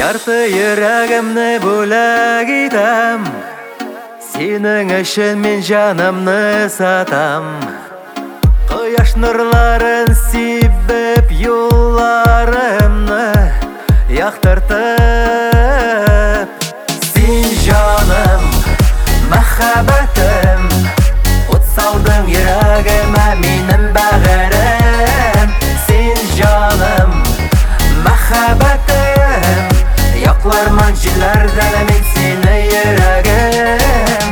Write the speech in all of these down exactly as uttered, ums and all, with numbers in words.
Ярты йөрәгемне бүләк итәм, синең өчен мин җанымны сатам. Кояш нурларын сибеп юлларымны яктыртып. Син җаным, мәхәббәтем, ут салдың йөрәгемә минем бәгырем. Син җаным, мәхәббәтем, яклармын җилләрдә мин сине йөрәгем.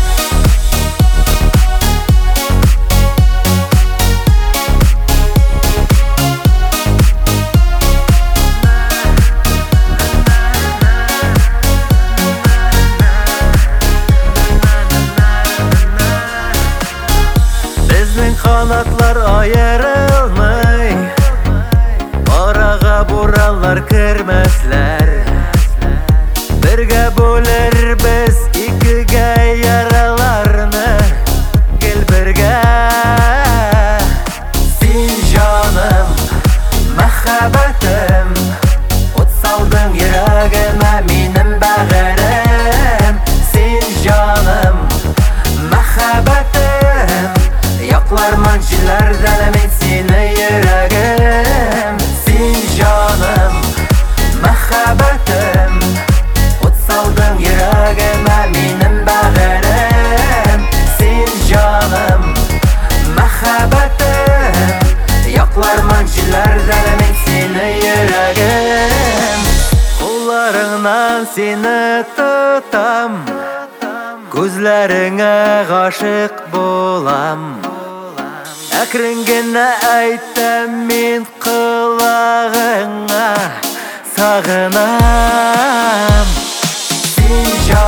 Безнең канатлар аерылмый, арага буралар кермәсләр. Бергә бүлербез икегә яраларны, гел бергә. Син җаным, мәхәббәтем, ут салдың йөрәгемә минем бәгырем. Син җаным, мәхәббәтем, яклармын җилләрдә мин сине йөрәгем. Син җаным, мәхәббәтем, ут салдың йөрәгемә минем бәгырем. Син җаным, мәхәббәтем, яклармын җилләрдә мин сине йөрәгем. Кулларыңнан сине тотам, күзләреңә гашык булам. Әкрен генә әйтәм мин колагыңа, сагынам. Син